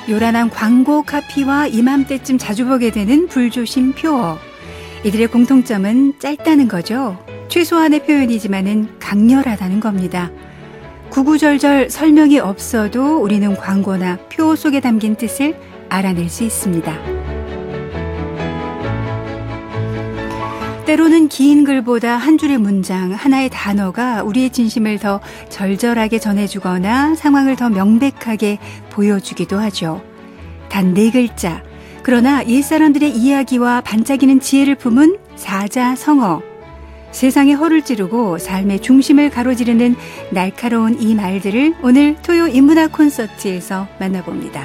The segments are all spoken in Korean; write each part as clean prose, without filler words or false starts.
요란한 광고 카피와 이맘때쯤 자주 보게 되는 불조심 표어. 이들의 공통점은 짧다는 거죠. 최소한의 표현이지만은 강렬하다는 겁니다. 구구절절 설명이 없어도 우리는 광고나 표 속에 담긴 뜻을 알아낼 수 있습니다. 때로는 긴 글보다 한 줄의 문장, 하나의 단어가 우리의 진심을 더 절절하게 전해주거나 상황을 더 명백하게 보여주기도 하죠. 단 4글자, 그러나 옛사람들의 이야기와 반짝이는 지혜를 품은 사자성어. 세상에 허를 찌르고 삶의 중심을 가로지르는 날카로운 이 말들을 오늘 토요 인문학 콘서트에서 만나봅니다.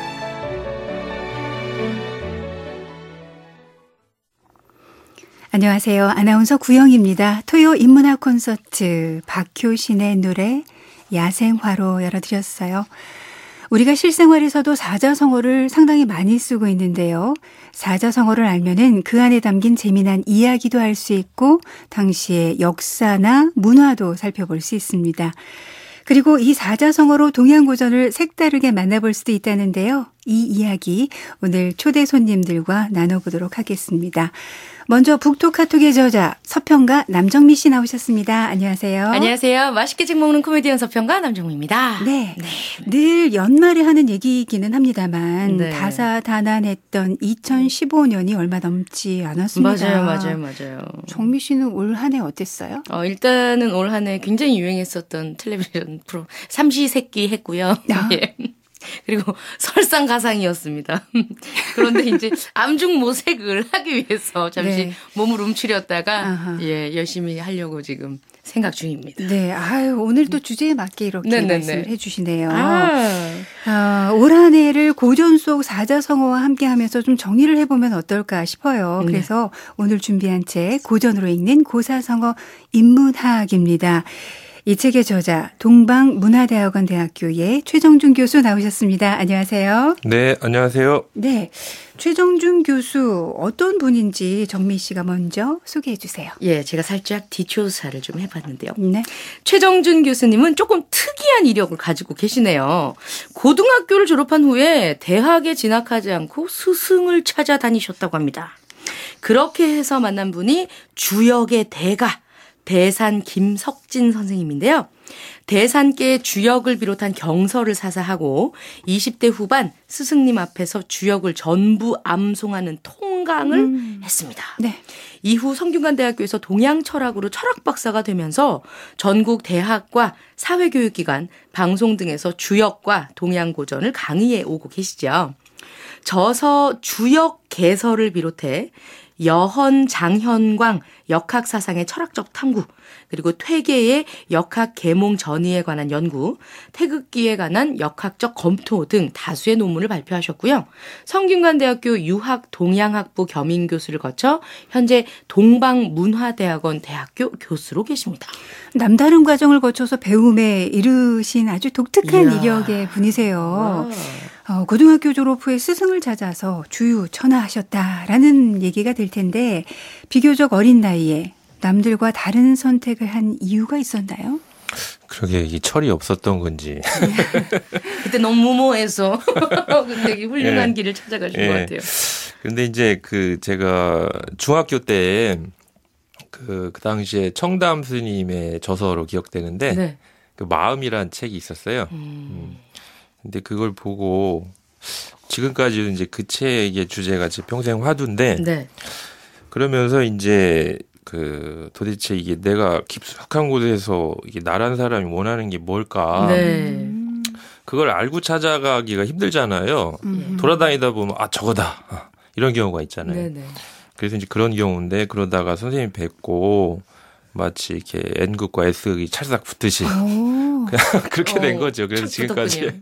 안녕하세요. 아나운서 구영입니다. 토요 인문학 콘서트 박효신의 노래 야생화로 열어드렸어요. 우리가 실생활에서도 사자성어를 상당히 많이 쓰고 있는데요. 사자성어를 알면은 그 안에 담긴 재미난 이야기도 알 수 있고 당시의 역사나 문화도 살펴볼 수 있습니다. 그리고 이 사자성어로 동양고전을 색다르게 만나볼 수도 있다는데요. 이 이야기 오늘 초대 손님들과 나눠보도록 하겠습니다. 먼저 북토카톡의 저자 서평가 남정미 씨 나오셨습니다. 안녕하세요. 안녕하세요. 맛있게 책 먹는 코미디언 서평가 남정미입니다. 네. 늘 연말에 하는 얘기이기는 합니다만 다사다난했던 2015년이 얼마 넘지 않았습니다. 맞아요. 정미 씨는 올 한 해 어땠어요? 일단은 올 한 해 굉장히 유행했었던 텔레비전 프로 삼시세끼 했고요. 예. 그리고 설상가상이었습니다. 그런데 이제 암중모색을 하기 위해서 잠시 몸을 움츠렸다가 열심히 하려고 지금 생각 중입니다. 네, 오늘 또 주제에 맞게 이렇게 말씀을 해주시네요. 올 한 해를 고전 속 사자성어와 함께하면서 좀 정리를 해보면 어떨까 싶어요. 그래서 오늘 준비한 책 고전으로 읽는 고사성어 인문학입니다. 이 책의 저자 동방문화대학원 대학교의 최정준 교수 나오셨습니다. 안녕하세요. 네, 안녕하세요. 네, 최정준 교수 어떤 분인지 정미 씨가 먼저 소개해 주세요. 예, 제가 살짝 뒷조사를 좀 해봤는데요. 네. 최정준 교수님은 조금 특이한 이력을 가지고 계시네요. 고등학교를 졸업한 후에 대학에 진학하지 않고 스승을 찾아다니셨다고 합니다. 그렇게 해서 만난 분이 주역의 대가 대산 김석진 선생님인데요. 대산계의 주역을 비롯한 경서를 사사하고 20대 후반 스승님 앞에서 주역을 전부 암송하는 통강을 했습니다. 네. 이후 성균관대학교에서 동양철학으로 철학 박사가 되면서 전국 대학과 사회교육기관, 방송 등에서 주역과 동양고전을 강의해 오고 계시죠. 저서 주역 개서를 비롯해 여헌 장현광 역학사상의 철학적 탐구, 그리고 퇴계의 역학 계몽 전이에 관한 연구, 태극기에 관한 역학적 검토 등 다수의 논문을 발표하셨고요. 성균관대학교 유학 동양학부 겸임교수를 거쳐 현재 동방문화대학원 대학교 교수로 계십니다. 남다른 과정을 거쳐서 배움에 이르신 아주 독특한 이력의 분이세요. 고등학교 졸업 후에 스승을 찾아서 주유천하하셨다라는 얘기가 될 텐데 비교적 어린 나이에 남들과 다른 선택을 한 이유가 있었나요? 그러게 이게 철이 없었던 건지. 그때 너무 무모해서 되게 훌륭한 길을 찾아가신 것 같아요. 그런데 이제 제가 중학교 때 그 당시에 청담 스님의 저서로 기억되는데 그 마음이란 책이 있었어요. 근데 그걸 보고 지금까지도 이제 그 책의 주제가 제 평생 화두인데 그러면서 이제 도대체 이게 내가 깊숙한 곳에서 이게 나란 사람이 원하는 게 뭘까? 그걸 알고 찾아가기가 힘들잖아요. 돌아다니다 보면 저거다 이런 경우가 있잖아요. 그래서 이제 그런 경우인데 그러다가 선생님 뵙고 마치 이렇게 N극과 S극이 찰싹 붙듯이 그렇게 된 거죠. 그래서 지금까지.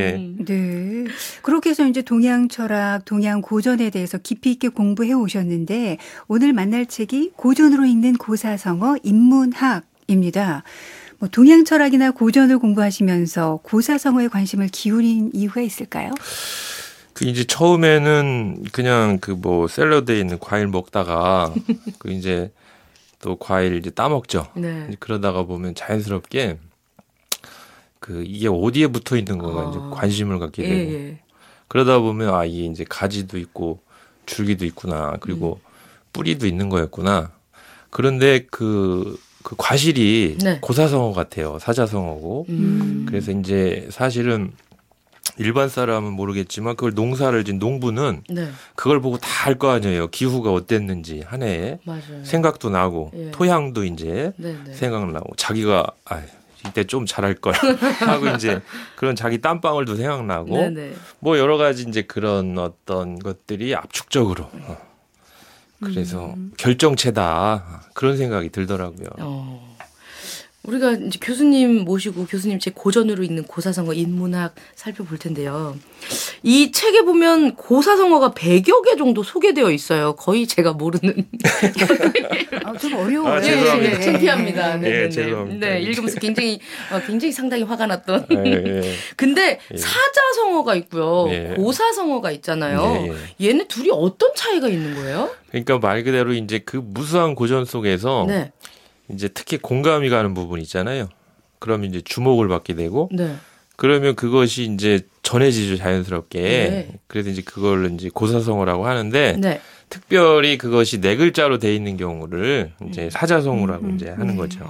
네. 그렇게 해서 이제 동양 철학, 동양 고전에 대해서 깊이 있게 공부해 오셨는데 오늘 만날 책이 고전으로 읽는 고사성어 인문학입니다. 동양 철학이나 고전을 공부하시면서 고사성어에 관심을 기울인 이유가 있을까요? 이제 처음에는 그냥 샐러드에 있는 과일 먹다가 이제 또 과일 이제 따먹죠. 그러다가 보면 자연스럽게 이게 어디에 붙어 있는 거가 이제 관심을 갖게 되고 그러다 보면 이게 이제 가지도 있고 줄기도 있구나. 그리고 뿌리도 있는 거였구나. 그런데 그 과실이 네. 고사성어 같아요. 사자성어고. 그래서 이제 사실은 일반 사람은 모르겠지만 그걸 농사를 진 농부는 네. 그걸 보고 다 알 거 아니에요. 기후가 어땠는지 한 해에 맞아요. 생각도 나고 예. 토양도 이제 네네. 생각나고 자기가 이때 좀 잘할 걸 하고 이제 그런 자기 땀방울도 생각나고 네네. 뭐 여러 가지 이제 그런 어떤 것들이 압축적으로 그래서 결정체다 그런 생각이 들더라고요. 우리가 이제 교수님 모시고 교수님 책 고전으로 읽는 고사성어 인문학 살펴볼 텐데요. 이 책에 보면 고사성어가 100여 개 정도 소개되어 있어요. 거의 제가 모르는. 좀 어려워요. 죄송합니다. 창피합니다. 네, 죄송합니다. 네, 읽으면서 굉장히 상당히 화가 났던. 근데 사자성어가 있고요. 고사성어가 있잖아요. 얘네 둘이 어떤 차이가 있는 거예요? 그러니까 말 그대로 이제 그 무수한 고전 속에서 네. 이제 특히 공감이 가는 부분 있잖아요. 그러면 이제 주목을 받게 되고, 네. 그러면 그것이 이제 전해지죠 자연스럽게. 네. 그래서 이제 그걸 이제 고사성어라고 하는데, 네. 특별히 그것이 4글자로 돼 있는 경우를 이제 사자성어라고 이제 하는 거죠.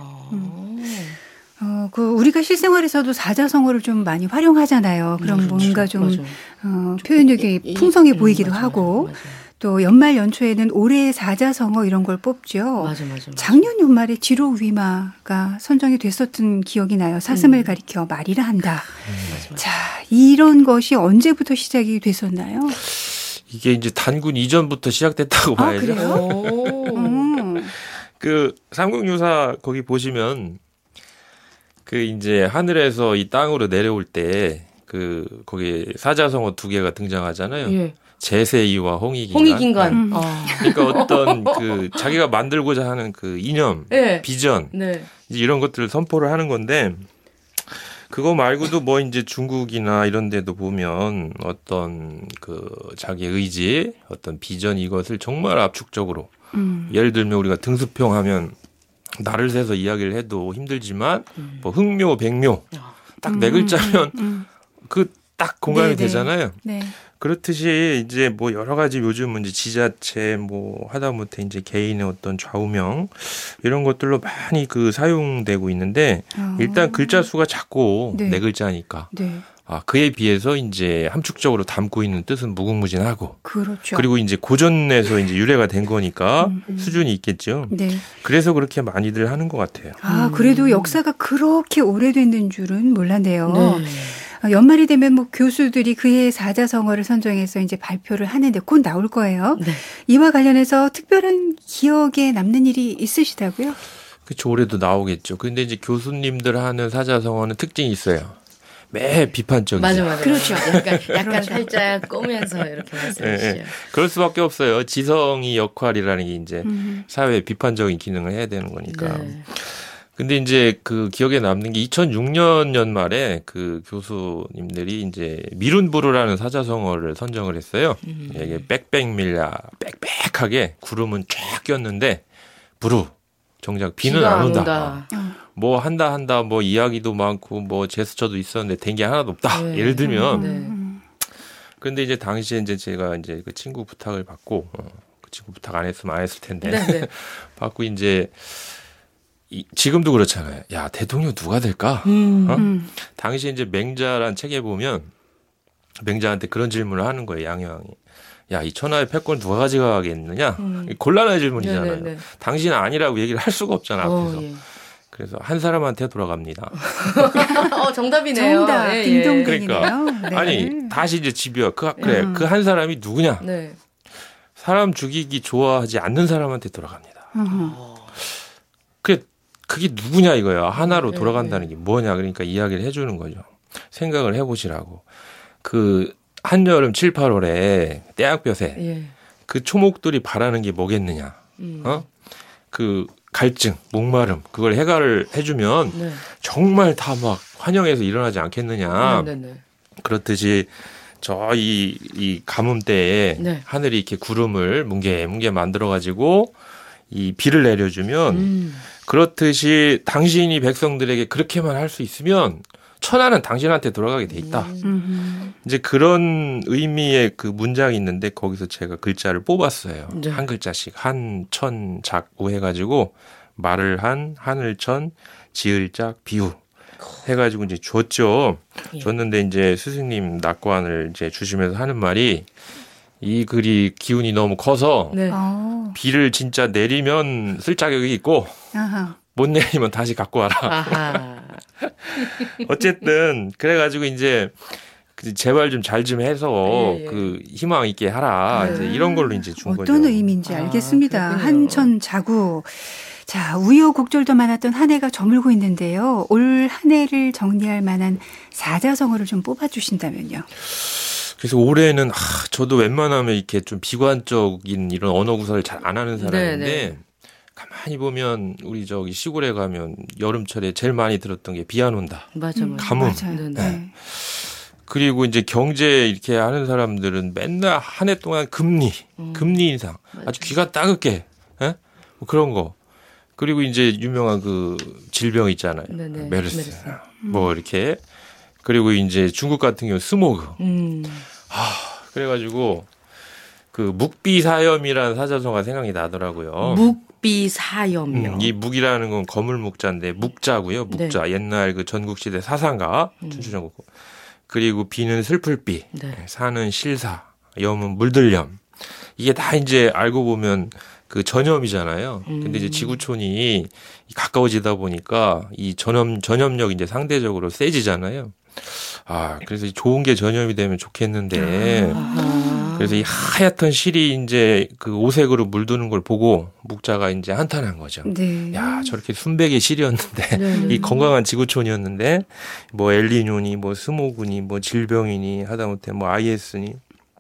우리가 실생활에서도 사자성어를 좀 많이 활용하잖아요. 그럼 뭔가 좀 표현력이 풍성해 보이기도 하고. 맞아요. 또 연말 연초에는 올해의 사자성어 이런 걸 뽑죠. 맞아. 작년 연말에 지로위마가 선정이 됐었던 기억이 나요. 사슴을 가리켜 말이라 한다. 맞아. 자, 이런 것이 언제부터 시작이 됐었나요? 이게 이제 단군 이전부터 시작됐다고 봐야죠. 그래요? 그 삼국유사 거기 보시면 그 이제 하늘에서 이 땅으로 내려올 때 거기 사자성어 2개가 등장하잖아요. 예. 제세이와 홍익인간. 그러니까 어떤 자기가 만들고자 하는 그 이념, 네. 비전, 네. 이제 이런 것들을 선포를 하는 건데 그거 말고도 뭐 이제 중국이나 이런 데도 보면 어떤 자기의 의지, 어떤 비전 이것을 정말 압축적으로 예를 들면 우리가 등수평 하면 날을 새서 이야기를 해도 힘들지만 뭐 흥묘, 백묘 딱 4글자면 딱 공감이 되잖아요. 네. 그렇듯이 이제 뭐 여러 가지 요즘은 이제 지자체 뭐 하다못해 이제 개인의 어떤 좌우명 이런 것들로 많이 사용되고 있는데 일단 글자 수가 작고 네. 4글자니까. 네. 그에 비해서 이제 함축적으로 담고 있는 뜻은 무궁무진하고. 그렇죠. 그리고 이제 고전에서 이제 유래가 된 거니까 수준이 있겠죠. 네. 그래서 그렇게 많이들 하는 것 같아요. 그래도 역사가 그렇게 오래된 줄은 몰랐네요. 네. 연말이 되면 뭐 교수들이 그해 사자성어를 선정해서 이제 발표를 하는데 곧 나올 거예요. 네. 이와 관련해서 특별한 기억에 남는 일이 있으시다고요? 그렇죠. 올해도 나오겠죠. 근데 이제 교수님들 하는 사자성어는 특징이 있어요. 매 비판적이죠. 맞아. 그렇죠. 약간 살짝 꼬면서 이렇게 말씀하시죠. 네. 그럴 수밖에 없어요. 지성의 역할이라는 게 이제 사회에 비판적인 기능을 해야 되는 거니까. 네. 근데 이제 기억에 남는 게 2006년 연말에 교수님들이 이제 미룬부르라는 사자성어를 선정을 했어요. 이게 빽빽밀야 빽빽하게 구름은 쫙 꼈는데 부르 정작 비는 안 온다. 뭐 한다 뭐 이야기도 많고 뭐 제스처도 있었는데 된 게 하나도 없다. 네. 예를 들면. 근데 이제 당시에 이제 제가 이제 그 친구 부탁을 받고 그 친구 부탁 안 했으면 안 했을 텐데 받고 이제. 지금도 그렇잖아요. 야, 대통령 누가 될까? 당시 이제 맹자란 책에 보면 맹자한테 그런 질문을 하는 거예요. 양형이. 야, 이 천하의 패권 누가 가져가겠느냐? 곤란한 질문이잖아요. 네네네. 당신은 아니라고 얘기를 할 수가 없잖아, 앞에서. 예. 그래서 한 사람한테 돌아갑니다. 정답이네요. 정답. 딩동댕이네요. 그러니까. 네. 아니, 다시 이제 집요해. 그래. 그 한 사람이 누구냐? 네. 사람 죽이기 좋아하지 않는 사람한테 돌아갑니다. 그게 누구냐 이거야. 하나로 돌아간다는 게 뭐냐. 그러니까 이야기를 해주는 거죠. 생각을 해보시라고. 한여름 7, 8월에 떼약볕에 그 초목들이 바라는 게 뭐겠느냐. 갈증, 목마름 그걸 해결을 해주면 정말 다 막 환영해서 일어나지 않겠느냐. 그렇듯이 이 가뭄 때에 하늘이 이렇게 구름을 뭉게뭉게 만들어가지고 이 비를 내려주면 그렇듯이 당신이 백성들에게 그렇게만 할 수 있으면 천하는 당신한테 돌아가게 돼 있다. 이제 그런 의미의 그 문장이 있는데 거기서 제가 글자를 뽑았어요. 네. 한 글자씩 한천 작우 해가지고 말을 한 하늘천 지을짝 비우 해가지고 이제 줬죠. 예. 줬는데 이제 스승님 낙관을 이제 주시면서 하는 말이 이 글이 기운이 너무 커서 네. 비를 진짜 내리면 쓸 자격이 있고 아하. 못 내리면 다시 갖고 와라. 아하. 어쨌든 그래가지고 이제 제발 좀 잘 좀 해서 예, 예. 그 희망 있게 하라. 네. 이제 이런 걸로 이제 준 거죠. 어떤 의미인지 알겠습니다. 그렇군요. 한천 자구. 자, 우여곡절도 많았던 한 해가 저물고 있는데요. 올 한 해를 정리할 만한 사자성어를 좀 뽑아주신다면요. 그래서 올해는 저도 웬만하면 이렇게 좀 비관적인 이런 언어 구사를 잘 안 하는 사람인데 네. 가만히 보면 우리 저기 시골에 가면 여름철에 제일 많이 들었던 게 비 안 온다. 맞아. 가뭄. 맞아요. 네, 네. 그리고 이제 경제 이렇게 하는 사람들은 맨날 한 해 동안 금리 인상. 아주 귀가 따갑게. 예? 뭐 그런 거. 그리고 이제 유명한 그 질병 있잖아요. 네네. 메르스. 뭐 이렇게. 그리고 이제 중국 같은 경우 스모그. 그래가지고 그 묵비사염이라는 사자성어가 생각이 나더라고요. 묵비사염이요. 이 묵이라는 건 거물 묵자인데 묵자고요. 묵자. 네. 옛날 그 전국시대 사상가 춘추전국. 그리고 비는 슬플비, 네. 사는 실사, 염은 물들염. 이게 다 이제 알고 보면 그 전염이잖아요. 근데 이제 지구촌이 가까워지다 보니까 이 전염력이 이제 상대적으로 세지잖아요. 그래서 좋은 게 전염이 되면 좋겠는데. 그래서 이 하얗던 실이 이제 그 오색으로 물드는 걸 보고 묵자가 이제 한탄한 거죠. 네. 야, 저렇게 순백의 실이었는데, 네네. 이 건강한 지구촌이었는데, 뭐 엘니뇨니, 뭐 스모그니, 뭐 질병이니, 하다못해 뭐 IS니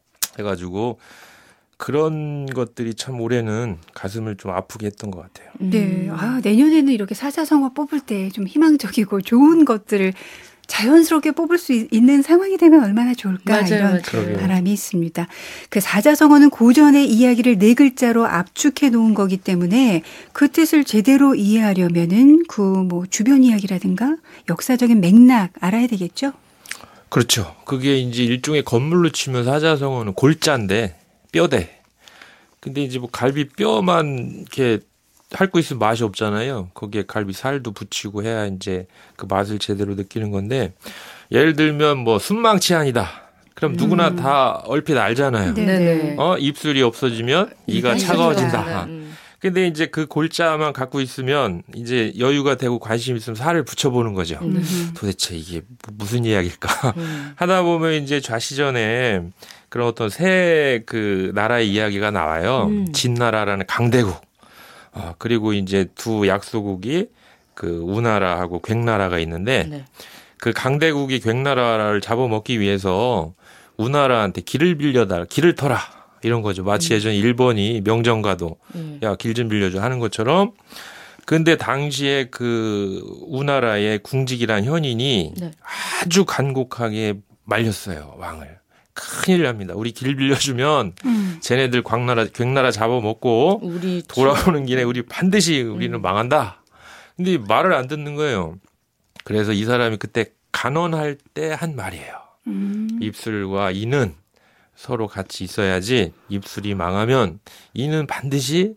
해가지고 그런 것들이 참 올해는 가슴을 좀 아프게 했던 것 같아요. 네. 내년에는 이렇게 사자성어 뽑을 때 좀 희망적이고 좋은 것들을 자연스럽게 뽑을 수 있는 상황이 되면 얼마나 좋을까 이런 바람이 있습니다. 그 사자성어는 고전의 이야기를 네 글자로 압축해 놓은 거기 때문에 그 뜻을 제대로 이해하려면은 그 뭐 주변 이야기라든가 역사적인 맥락 알아야 되겠죠? 그렇죠. 그게 이제 일종의 건물로 치면 사자성어는 골자인데 뼈대. 근데 이제 뭐 갈비 뼈만 이렇게 핥고 있으면 맛이 없잖아요. 거기에 갈비 살도 붙이고 해야 이제 그 맛을 제대로 느끼는 건데 예를 들면 뭐 순망치한이다. 그럼 누구나 다 얼핏 알잖아요. 네네. 입술이 없어지면 이가 차가워진다. 근데 이제 그 골자만 갖고 있으면 이제 여유가 되고 관심 있으면 살을 붙여보는 거죠. 도대체 이게 무슨 이야기일까 하다 보면 이제 좌시전에 그런 어떤 새 그 나라의 이야기가 나와요. 진나라라는 강대국. 그리고 이제 두 약소국이 그 우나라하고 괭나라가 있는데 네. 그 강대국이 괭나라를 잡아먹기 위해서 우나라한테 길을 빌려달라, 길을 터라 이런 거죠. 마치 예전 일본이 명정가도 야, 길 좀 빌려줘 하는 것처럼. 근데 당시에 그 우나라의 궁직이란 현인이 네. 아주 간곡하게 말렸어요, 왕을. 큰일 납니다. 우리 길 빌려주면 쟤네들 괭나라 잡아먹고 우리 돌아오는 길에 우리 반드시 우리는 망한다. 근데 말을 안 듣는 거예요. 그래서 이 사람이 그때 간언할 때 한 말이에요. 입술과 이는 서로 같이 있어야지 입술이 망하면 이는 반드시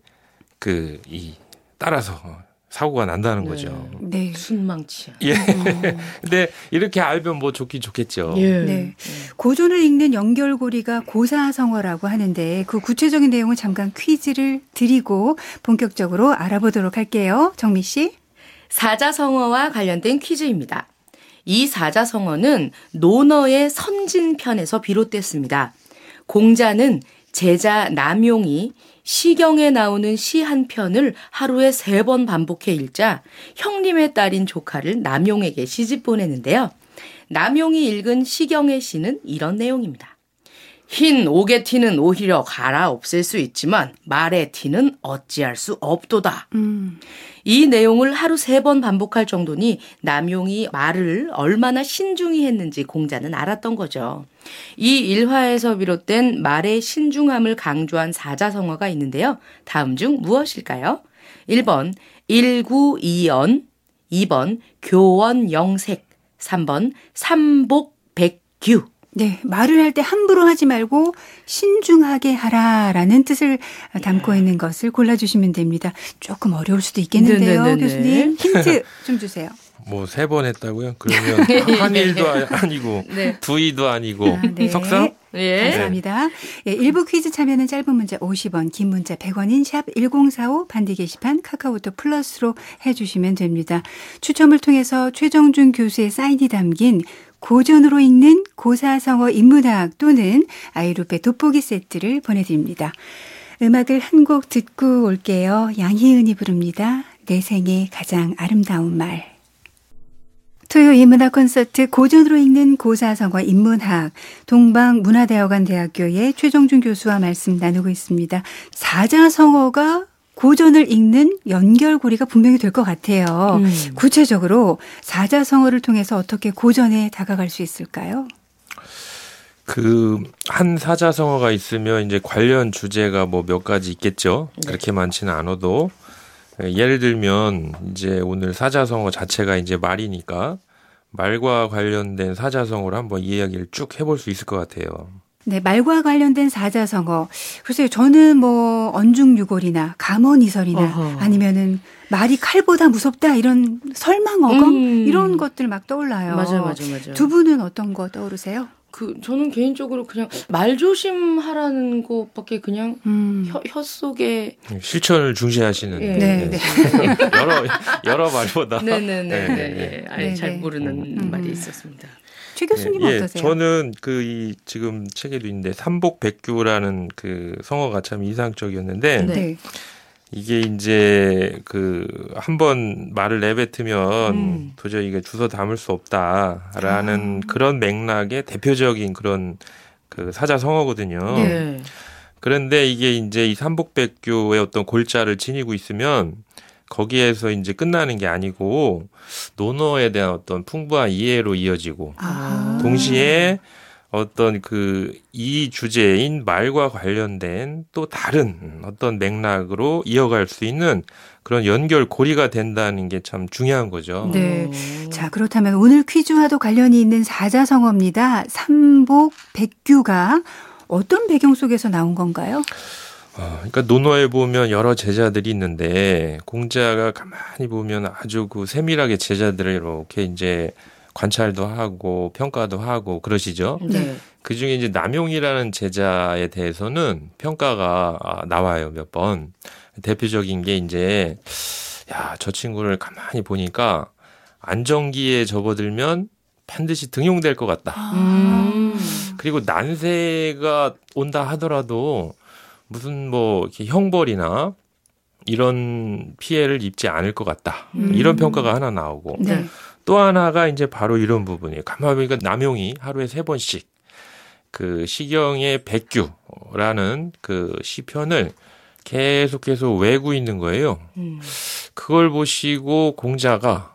따라서 사고가 난다는 거죠. 네. 순망치한. 예. 근데 이렇게 알면 뭐 좋긴 좋겠죠. 예. 네. 고전을 읽는 연결고리가 고사성어라고 하는데 그 구체적인 내용을 잠깐 퀴즈를 드리고 본격적으로 알아보도록 할게요. 정미 씨. 사자성어와 관련된 퀴즈입니다. 이 사자성어는 논어의 선진편에서 비롯됐습니다. 공자는 제자 남용이 시경에 나오는 시 한 편을 하루에 3번 반복해 읽자 형님의 딸인 조카를 남용에게 시집 보내는데요. 남용이 읽은 시경의 시는 이런 내용입니다. 흰 옥의 티는 오히려 갈아 없앨 수 있지만 말의 티는 어찌할 수 없도다. 이 내용을 하루 3번 반복할 정도니 남용이 말을 얼마나 신중히 했는지 공자는 알았던 거죠. 이 일화에서 비롯된 말의 신중함을 강조한 사자성어가 있는데요. 다음 중 무엇일까요? 1번 일구이언, 2번 교원영색, 3번 삼복백규. 네, 말을 할 때 함부로 하지 말고 신중하게 하라라는 뜻을 담고 있는 것을 골라주시면 됩니다. 조금 어려울 수도 있겠는데요. 네네네네. 교수님 힌트 좀 주세요. 뭐 3번 했다고요? 그러면 한일도 아니고 네. 두이도 아니고 네. 석사? 네. 감사합니다. 예, 1부 퀴즈 참여는 짧은 문자 50원, 긴 문자 100원인 샵 1045 반디 게시판 카카오톡 플러스로 해주시면 됩니다. 추첨을 통해서 최정준 교수의 사인이 담긴 고전으로 읽는 고사성어 인문학 또는 아이루페 돋보기 세트를 보내드립니다. 음악을 한 곡 듣고 올게요. 양희은이 부릅니다. 내 생의 가장 아름다운 말. 토요 인문학 콘서트 고전으로 읽는 고사성어 인문학 동방문화대학원대학교의 최정준 교수와 말씀 나누고 있습니다. 사자성어가 고전을 읽는 연결고리가 분명히 될 것 같아요. 구체적으로 사자성어를 통해서 어떻게 고전에 다가갈 수 있을까요? 한 사자성어가 있으면 이제 관련 주제가 뭐 몇 가지 있겠죠. 네. 그렇게 많지는 않아도. 예를 들면 이제 오늘 사자성어 자체가 이제 말이니까 말과 관련된 사자성어를 한번 이야기를 쭉 해볼 수 있을 것 같아요. 네, 말과 관련된 사자성어. 글쎄요, 저는 뭐 언중유골이나 감언이설이나 아니면은 말이 칼보다 무섭다 이런 설망어검 이런 것들 막 떠올라요. 맞아요. 두 분은 어떤 거 떠오르세요? 저는 개인적으로 그냥 말 조심하라는 것밖에 그냥 혀 속에 실천을 중시하시는 네. 여러 말보다 네네네. 아예 잘 모르는 말이 있었습니다. 최 교수님 어떠세요? 저는 지금 책에도 있는데 삼복백규라는 그 성어가 참 인상적이었는데 네. 이게 이제 한번 말을 내뱉으면 도저히 이게 주워 담을 수 없다라는 그런 맥락의 대표적인 그런 사자성어거든요. 네. 그런데 이게 이제 이 삼복백규의 어떤 골자를 지니고 있으면 거기에서 이제 끝나는 게 아니고 논어에 대한 어떤 풍부한 이해로 이어지고 동시에 어떤 이 주제인 말과 관련된 또 다른 어떤 맥락으로 이어갈 수 있는 그런 연결고리가 된다는 게 참 중요한 거죠. 네. 자, 그렇다면 오늘 퀴즈와도 관련이 있는 사자성어입니다. 삼복백규가 어떤 배경 속에서 나온 건가요? 그러니까 논어에 보면 여러 제자들이 있는데 공자가 가만히 보면 아주 세밀하게 제자들을 이렇게 이제 관찰도 하고 평가도 하고 그러시죠. 네. 그중에 이제 남용이라는 제자에 대해서는 평가가 나와요, 몇 번. 대표적인 게 이제 저 친구를 가만히 보니까 안정기에 접어들면 반드시 등용될 것 같다. 그리고 난세가 온다 하더라도 무슨 이렇게 형벌이나 이런 피해를 입지 않을 것 같다. 이런 평가가 하나 나오고. 네. 또 하나가 이제 바로 이런 부분이에요. 가만히 보니까 남용이 하루에 3번씩 시경의 백규라는 시편을 계속해서 외우고 있는 거예요. 그걸 보시고 공자가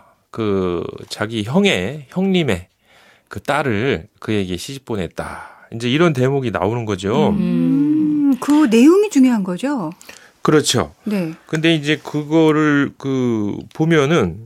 자기 형님의 딸을 그에게 시집 보냈다. 이제 이런 대목이 나오는 거죠. 그 내용이 중요한 거죠. 그렇죠. 네. 근데 이제 그거를 보면은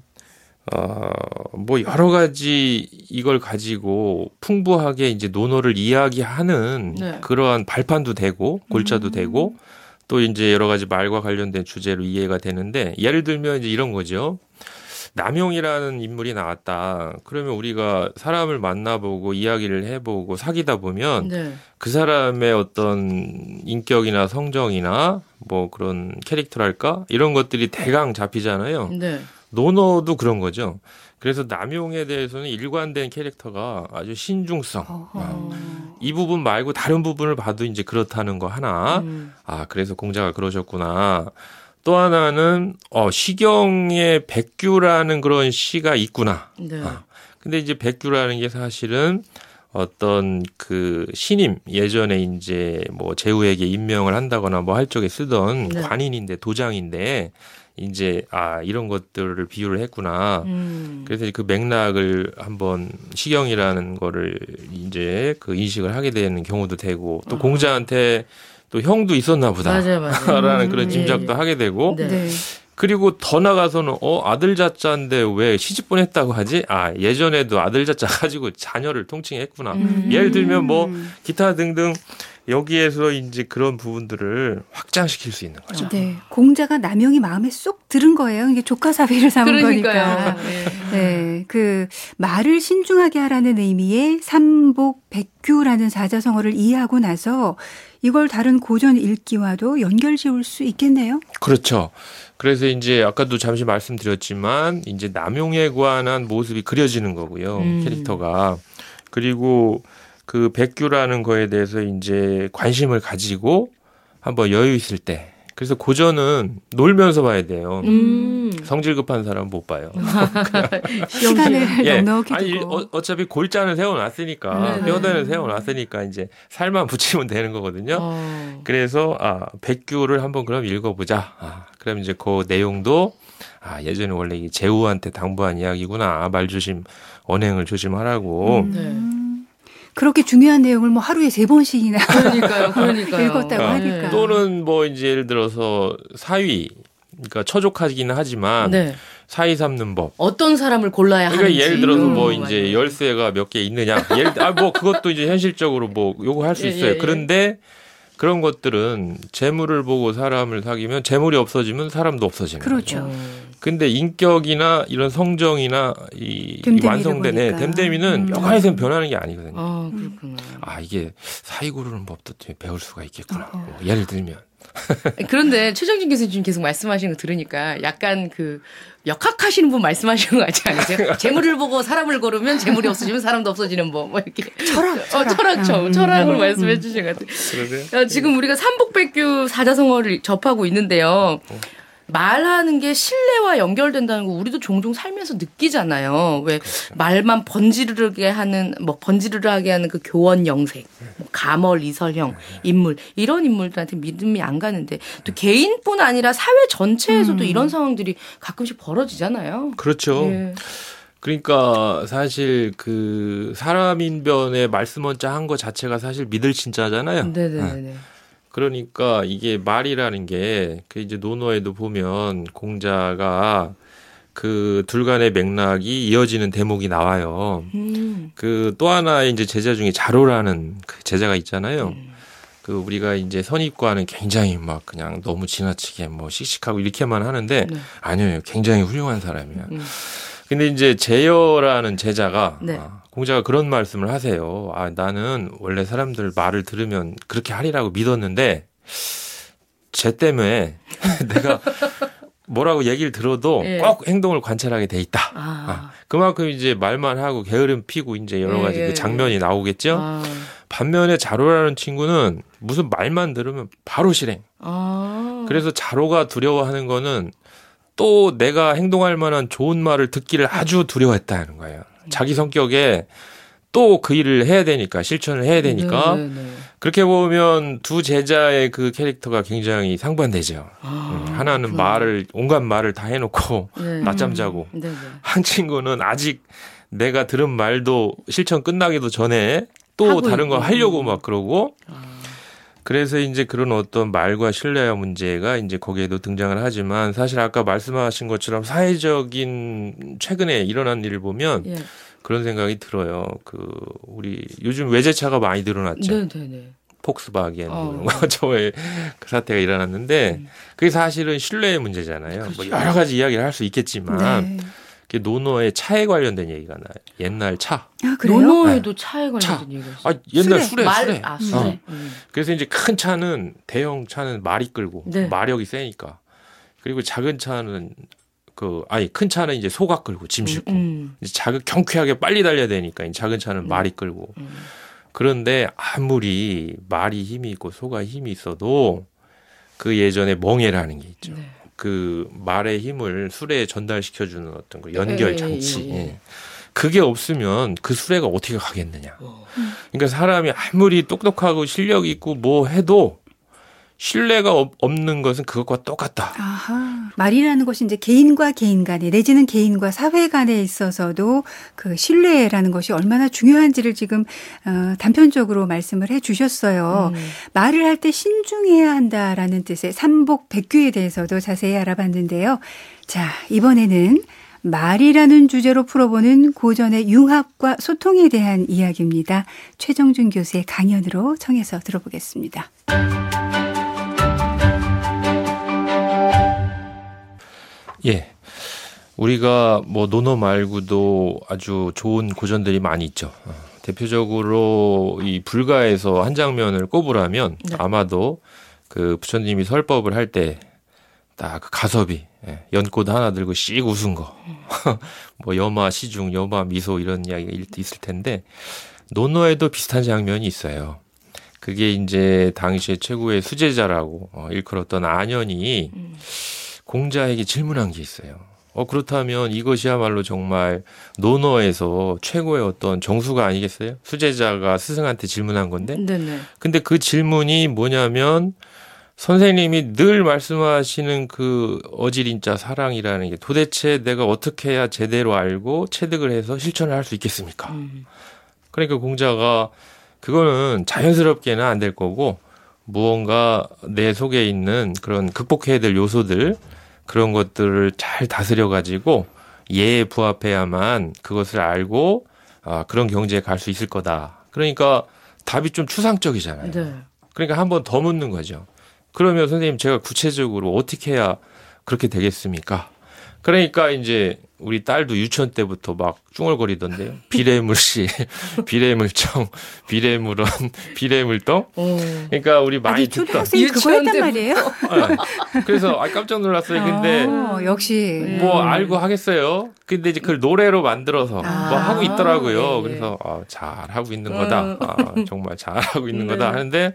여러 가지 이걸 가지고 풍부하게 이제 논어를 이야기하는 그러한 발판도 되고 골자도 되고 또 이제 여러 가지 말과 관련된 주제로 이해가 되는데 예를 들면 이제 이런 거죠. 남용이라는 인물이 나왔다. 그러면 우리가 사람을 만나보고 이야기를 해보고 사귀다 보면 그 사람의 어떤 인격이나 성정이나 그런 캐릭터랄까 이런 것들이 대강 잡히잖아요. 네. 논어도 그런 거죠. 그래서 남용에 대해서는 일관된 캐릭터가 아주 신중성. 이 부분 말고 다른 부분을 봐도 이제 그렇다는 거 하나. 그래서 공자가 그러셨구나. 또 하나는 시경의 백규라는 그런 시가 있구나. 네. 근데 이제 백규라는 게 사실은 어떤 신임 예전에 이제 제후에게 임명을 한다거나 할 적에 쓰던 관인인데 도장인데 이제 이런 것들을 비유를 했구나. 그래서 그 맥락을 한번 시경이라는 거를 이제 인식을 하게 되는 경우도 되고 또 공자한테 또 형도 있었나 보다. 맞아요. 라는 그런 짐작도 하게 되고 네. 그리고 더 나가서는 아들 자자인데 왜 시집분 했다고 하지? 예전에도 아들 자자 가지고 자녀를 통칭했구나. 예를 들면 뭐 기타 등등 여기에서 이제 그런 부분들을 확장시킬 수 있는 거죠. 네, 공자가 남영이 마음에 쏙 들은 거예요. 이게 조카 사위를 삼은 거니까. 네, 그 말을 신중하게 하라는 의미의 삼복백규라는 사자성어를 이해하고 나서 이걸 다른 고전 읽기와도 연결지을 수 있겠네요. 그렇죠. 그래서 이제 아까도 잠시 말씀드렸지만 이제 남용에 관한 모습이 그려지는 거고요. 캐릭터가. 그리고 그 백규라는 거에 대해서 이제 관심을 가지고 한번 여유 있을 때. 그래서 고전은 놀면서 봐야 돼요. 성질 급한 사람은 못 봐요. 시간을 넉넉히 두고. 어차피 골잔을 세워놨으니까 뼈대를 세워놨으니까 이제 살만 붙이면 되는 거거든요. 그래서 백규를 한번 그럼 읽어보자. 그럼 이제 그 내용도 예전에 원래 이 제후한테 당부한 이야기구나. 말조심, 언행을 조심하라고. 그렇게 중요한 내용을 뭐 하루에 3번씩이나 그러니까요. 읽었다고 하니까. 또는 뭐 이제 예를 들어서 사위, 그러니까 처족하기는 하지만 사위 삼는 법. 어떤 사람을 골라야 하는지. 그러니까 예를 들어서 뭐 이제 열쇠가 몇 개 있느냐. 뭐 그것도 이제 현실적으로 뭐 요구할 수 있어요. 그런데 그런 것들은 재물을 보고 사람을 사귀면 재물이 없어지면 사람도 없어지는 거죠. 그렇죠. 근데 인격이나 이런 성정이나 이 완성된 댐댐이는 여간해서 변하는 게 아니거든요. 그렇구나. 이게 사위 고르는 법도 배울 수가 있겠구나. 예를 들면. 그런데 최정진 교수님 지금 계속 말씀하시는 거 들으니까 약간 그 역학하시는 분 말씀하시는 거 같지 않으세요? 재물을 보고 사람을 고르면 재물이 없어지면 사람도 없어지는 법. 뭐 이렇게 철학을 말씀해 주신 것 같아요. 지금 우리가 삼복백규 사자성어를 접하고 있는데요. 말하는 게 신뢰와 연결된다는 거 우리도 종종 살면서 느끼잖아요. 왜 말만 번지르르하게 하는 그 교원 영색, 가멀, 이설형 인물 이런 인물들한테 믿음이 안 가는데 또 개인뿐 아니라 사회 전체에서도 이런 상황들이 가끔씩 벌어지잖아요. 그렇죠. 그러니까 사실 그 사람인변에 말씀원자 한 거 자체가 사실 믿을 진짜잖아요. 네네네. 그러니까 이게 말이라는 게 그 이제 논어에도 보면 공자가 그 둘 간의 맥락이 이어지는 대목이 나와요. 그 또 하나의 이제 제자 중에 자로라는 그 제자가 있잖아요. 그 우리가 이제 선입과는 굉장히 막 그냥 너무 지나치게 뭐 씩씩하고 이렇게만 하는데 아니에요. 굉장히 훌륭한 사람이야. 근데 이제 제여라는 제자가 공자가 그런 말씀을 하세요. 나는 원래 사람들 말을 들으면 그렇게 하리라고 믿었는데 쟤 때문에 내가 뭐라고 얘기를 들어도 꼭 행동을 관찰하게 돼 있다. 그만큼 이제 말만 하고 게으름 피고 이제 여러 가지 그 장면이 나오겠죠. 반면에 자로라는 친구는 무슨 말만 들으면 바로 실행. 그래서 자로가 두려워하는 거는 또 내가 행동할 만한 좋은 말을 듣기를 아주 두려워했다는 거예요. 자기 성격에 또 그 일을 해야 되니까, 실천을 해야 되니까. 그렇게 보면 두 제자의 그 캐릭터가 굉장히 상반되죠. 하나는 온갖 말을 다 해놓고 낮잠 자고, 한 친구는 아직 내가 들은 말도 실천 끝나기도 전에 또 다른 거 하려고 막 그러고. 그래서 이제 그런 어떤 말과 신뢰와 문제가 이제 거기에도 등장을 하지만 사실 아까 말씀하신 것처럼 사회적인 최근에 일어난 일을 보면 그런 생각이 들어요. 우리 요즘 외제차가 많이 늘어났죠. 폭스바겐 이런 거 저의 그 사태가 일어났는데 그게 사실은 신뢰의 문제잖아요. 그렇죠. 뭐 여러 가지 이야기를 할 수 있겠지만 그게 논어에 차에 관련된 얘기가 나요. 옛날 차. 그래요? 논어에도 차에 관련된 얘기가 있어요. 옛날 술에. 술에. 그래서 이제 큰 차는 대형 차는 말이 끌고 마력이 세니까. 그리고 작은 차는 큰 차는 이제 소가 끌고 짐 싣고. 이제 경쾌하게 빨리 달려야 되니까 작은 차는 말이 끌고. 그런데 아무리 말이 힘이 있고 소가 힘이 있어도 그 예전에 멍해라는 게 있죠. 그 말의 힘을 수레에 전달시켜주는 어떤 그 연결 장치. 그게 없으면 그 수레가 어떻게 가겠느냐. 그러니까 사람이 아무리 똑똑하고 실력 있고 뭐 해도 신뢰가 없는 것은 그것과 똑같다. 아하. 말이라는 것이 이제 개인과 개인 간에 내지는 개인과 사회 간에 있어서도 그 신뢰라는 것이 얼마나 중요한지를 지금 단편적으로 말씀을 해 주셨어요. 말을 할 때 신중해야 한다라는 뜻의 삼복백규에 대해서도 자세히 알아봤는데요. 자, 이번에는 말이라는 주제로 풀어보는 고전의 융합과 소통에 대한 이야기입니다. 최정준 교수의 강연으로 청해서 들어보겠습니다. 예. 우리가 뭐 논어 말고도 아주 좋은 고전들이 많이 있죠. 대표적으로 이 불가에서 한 장면을 꼽으라면 네. 아마도 그 부처님이 설법을 할 때 딱 그 가섭이 연꽃 하나 들고 씩 웃은 거. 뭐 여마 시중, 여마 미소 이런 이야기가 있을 텐데 논어에도 비슷한 장면이 있어요. 그게 이제 당시에 최고의 수제자라고 일컬었던 안현이 공자에게 질문한 게 있어요. 그렇다면 이것이야말로 정말 논어에서 최고의 어떤 정수가 아니겠어요? 수제자가 스승한테 질문한 건데. 네네. 근데 그 질문이 뭐냐면 선생님이 늘 말씀하시는 그 어지린자 사랑이라는 게 도대체 내가 어떻게 해야 제대로 알고 체득을 해서 실천을 할 수 있겠습니까? 그러니까 공자가 그거는 자연스럽게는 안 될 거고 무언가 내 속에 있는 그런 극복해야 될 요소들 그런 것들을 잘 다스려 가지고 예에 부합해야만 그것을 알고 그런 경지에 갈 수 있을 거다. 그러니까 답이 좀 추상적이잖아요. 네. 그러니까 한 번 더 묻는 거죠. 그러면 선생님 제가 구체적으로 어떻게 해야 그렇게 되겠습니까? 그러니까 이제 우리 딸도 유치원 때부터 막 쭝얼거리던데요. 비례물씨, 비례물청, 비례물원, 비례물동. 그러니까 우리 많이 듣던. 초등학생이 그거 했단 말이에요? 네. 그래서 깜짝 놀랐어요. 근데 역시 뭐 알고 하겠어요. 근데 이제 그걸 노래로 만들어서 뭐 하고 있더라고요. 그래서 잘하고 있는 거다. 정말 잘하고 있는 거다 하는데